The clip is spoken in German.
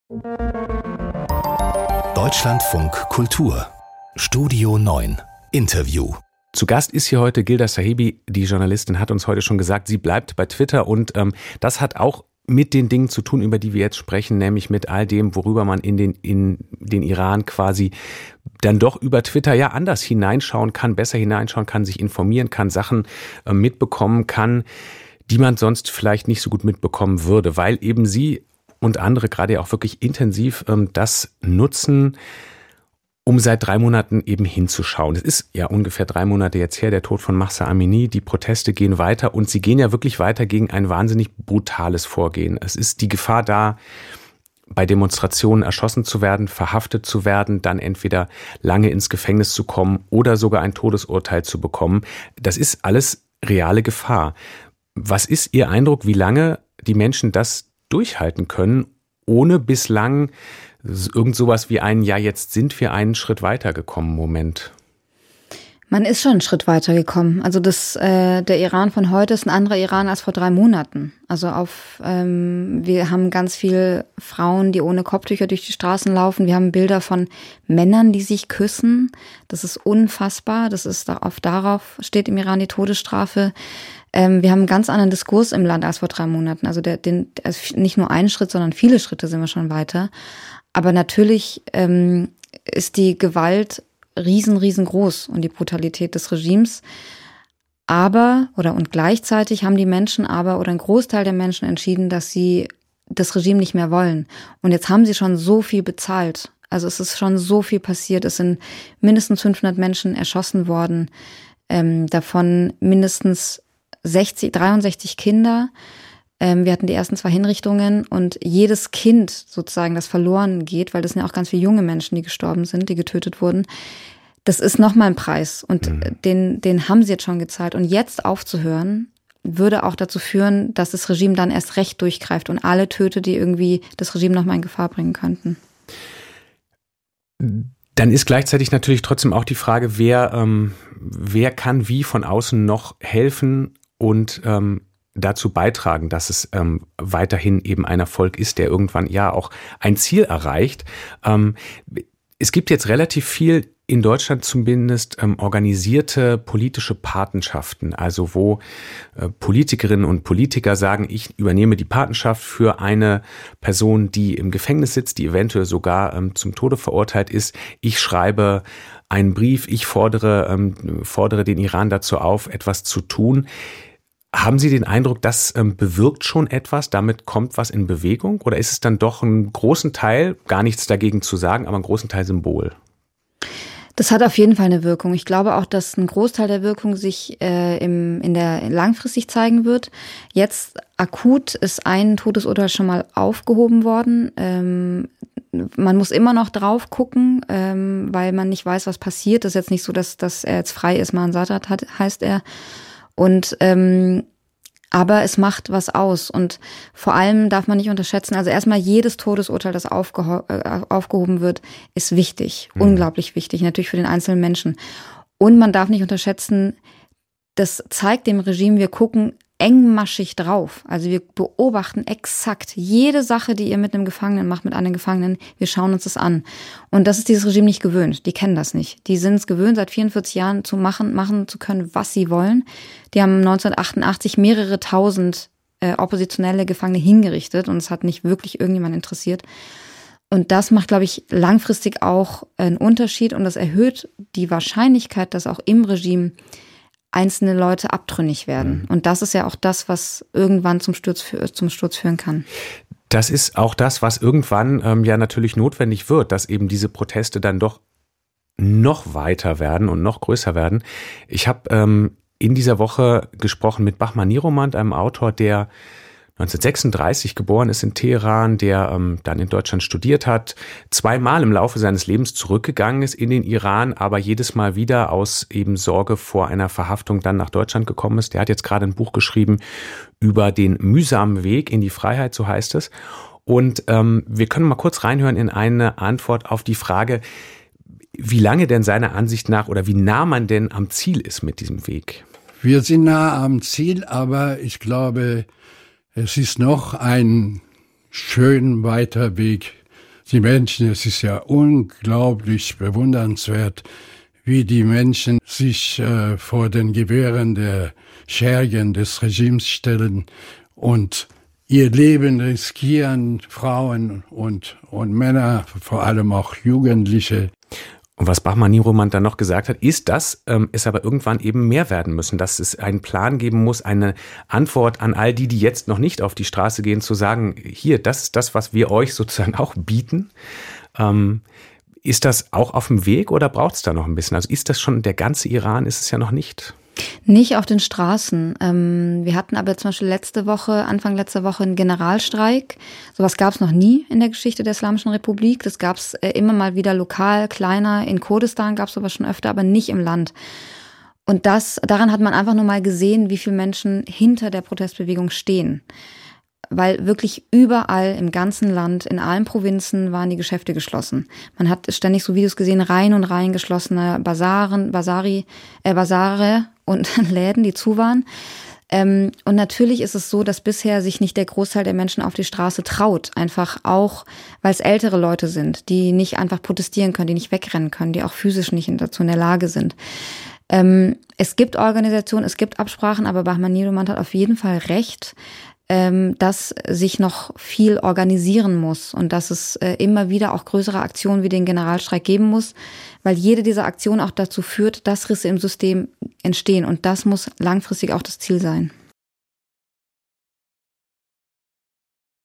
Deutschlandfunk Kultur Studio 9 Interview. Zu Gast ist hier heute Gilda Sahibi. Die Journalistin hat uns heute schon gesagt, sie bleibt bei Twitter und das hat auch mit den Dingen zu tun, über die wir jetzt sprechen, nämlich mit all dem, worüber man in den Iran quasi dann doch über Twitter ja anders hineinschauen kann, besser hineinschauen kann, sich informieren kann, Sachen mitbekommen kann, die man sonst vielleicht nicht so gut mitbekommen würde, weil eben sie und andere gerade auch wirklich intensiv das nutzen, um seit 3 Monaten eben hinzuschauen. Es ist ja ungefähr 3 Monate jetzt her, der Tod von Mahsa Amini. Die Proteste gehen weiter und sie gehen ja wirklich weiter gegen ein wahnsinnig brutales Vorgehen. Es ist die Gefahr da, bei Demonstrationen erschossen zu werden, verhaftet zu werden, dann entweder lange ins Gefängnis zu kommen oder sogar ein Todesurteil zu bekommen. Das ist alles reale Gefahr. Was ist Ihr Eindruck, wie lange die Menschen das durchhalten können, ohne bislang irgend sowas wie ein, ja, jetzt sind wir einen Schritt weitergekommen Moment? Man ist schon einen Schritt weitergekommen. Also der Iran von heute ist ein anderer Iran als vor 3 Monaten. Also wir haben ganz viele Frauen, die ohne Kopftücher durch die Straßen laufen. Wir haben Bilder von Männern, die sich küssen. Das ist unfassbar. Darauf steht im Iran die Todesstrafe. Wir haben einen ganz anderen Diskurs im Land als vor 3 Monaten. Also nicht nur einen Schritt, sondern viele Schritte sind wir schon weiter. Aber natürlich ist die Gewalt riesengroß und die Brutalität des Regimes. Und gleichzeitig haben die Menschen oder ein Großteil der Menschen entschieden, dass sie das Regime nicht mehr wollen. Und jetzt haben sie schon so viel bezahlt. Also es ist schon so viel passiert. Es sind mindestens 500 Menschen erschossen worden. Davon mindestens 63 Kinder. Wir hatten die ersten 2 Hinrichtungen und jedes Kind sozusagen, das verloren geht, weil das sind ja auch ganz viele junge Menschen, die gestorben sind, die getötet wurden. Das ist nochmal ein Preis und den haben sie jetzt schon gezahlt. Und jetzt aufzuhören, würde auch dazu führen, dass das Regime dann erst recht durchgreift und alle tötet, die irgendwie das Regime nochmal in Gefahr bringen könnten. Dann ist gleichzeitig natürlich trotzdem auch die Frage, wer kann wie von außen noch helfen und dazu beitragen, dass es weiterhin eben ein Erfolg ist, der irgendwann ja auch ein Ziel erreicht. Es gibt jetzt relativ viel in Deutschland zumindest organisierte politische Patenschaften, also wo Politikerinnen und Politiker sagen, ich übernehme die Patenschaft für eine Person, die im Gefängnis sitzt, die eventuell sogar zum Tode verurteilt ist. Ich schreibe einen Brief, ich fordere den Iran dazu auf, etwas zu tun. Haben Sie den Eindruck, das bewirkt schon etwas, damit kommt was in Bewegung? Oder ist es dann doch einen großen Teil, gar nichts dagegen zu sagen, aber einen großen Teil Symbol? Das hat auf jeden Fall eine Wirkung. Ich glaube auch, dass ein Großteil der Wirkung sich langfristig zeigen wird. Jetzt akut ist ein Todesurteil schon mal aufgehoben worden. Man muss immer noch drauf gucken, weil man nicht weiß, was passiert. Das ist jetzt nicht so, dass er jetzt frei ist. Man Sadat heißt er. Und aber es macht was aus und vor allem darf man nicht unterschätzen, also erstmal jedes Todesurteil, das aufgehoben wird, ist wichtig, unglaublich wichtig, natürlich für den einzelnen Menschen. Und man darf nicht unterschätzen, das zeigt dem Regime, wir gucken engmaschig drauf. Also wir beobachten exakt jede Sache, die ihr mit einem Gefangenen macht, mit einem Gefangenen. Wir schauen uns das an. Und das ist dieses Regime nicht gewöhnt. Die kennen das nicht. Die sind es gewöhnt, seit 44 Jahren machen zu können, was sie wollen. Die haben 1988 mehrere tausend oppositionelle Gefangene hingerichtet und es hat nicht wirklich irgendjemand interessiert. Und das macht, glaube ich, langfristig auch einen Unterschied und das erhöht die Wahrscheinlichkeit, dass auch im Regime einzelne Leute abtrünnig werden. Und das ist ja auch das, was irgendwann zum Sturz führen kann. Das ist auch das, was irgendwann ja natürlich notwendig wird, dass eben diese Proteste dann doch noch weiter werden und noch größer werden. Ich habe in dieser Woche gesprochen mit Bahman Niromand, einem Autor, der 1936 geboren ist in Teheran, der dann in Deutschland studiert hat, 2-mal im Laufe seines Lebens zurückgegangen ist in den Iran, aber jedes Mal wieder aus eben Sorge vor einer Verhaftung dann nach Deutschland gekommen ist. Der hat jetzt gerade ein Buch geschrieben über den mühsamen Weg in die Freiheit, so heißt es. Und wir können mal kurz reinhören in eine Antwort auf die Frage, wie lange denn seiner Ansicht nach oder wie nah man denn am Ziel ist mit diesem Weg. Wir sind nah am Ziel, aber ich glaube, es ist noch ein schön weiter Weg Die Menschen, es ist ja unglaublich bewundernswert, wie die Menschen sich vor den Gewehren der Schergen des Regimes stellen und ihr Leben riskieren, Frauen und Männer, vor allem auch Jugendliche. Und was Bahman-Nirouman dann noch gesagt hat, ist, dass es aber irgendwann eben mehr werden müssen, dass es einen Plan geben muss, eine Antwort an all die jetzt noch nicht auf die Straße gehen, zu sagen, hier, das ist das, was wir euch sozusagen auch bieten. Ist das auch auf dem Weg oder braucht es da noch ein bisschen? Also ist das schon, der ganze Iran ist es ja noch nicht? Nicht auf den Straßen. Wir hatten aber zum Beispiel Anfang letzter Woche einen Generalstreik. Sowas gab es noch nie in der Geschichte der Islamischen Republik. Das gab es immer mal wieder lokal, kleiner. In Kurdistan gab es sowas schon öfter, aber nicht im Land. Und daran hat man einfach nur mal gesehen, wie viele Menschen hinter der Protestbewegung stehen. Weil wirklich überall im ganzen Land, in allen Provinzen waren die Geschäfte geschlossen. Man hat ständig so Videos gesehen, Reihen und Reihen geschlossene Basare und Läden, die zu waren. Und natürlich ist es so, dass bisher sich nicht der Großteil der Menschen auf die Straße traut. Einfach auch, weil es ältere Leute sind, die nicht einfach protestieren können, die nicht wegrennen können, die auch physisch nicht dazu in der Lage sind. Es gibt Organisationen, es gibt Absprachen, aber Bahman-Nirouman hat auf jeden Fall recht, dass sich noch viel organisieren muss und dass es immer wieder auch größere Aktionen wie den Generalstreik geben muss, weil jede dieser Aktionen auch dazu führt, dass Risse im System entstehen und das muss langfristig auch das Ziel sein.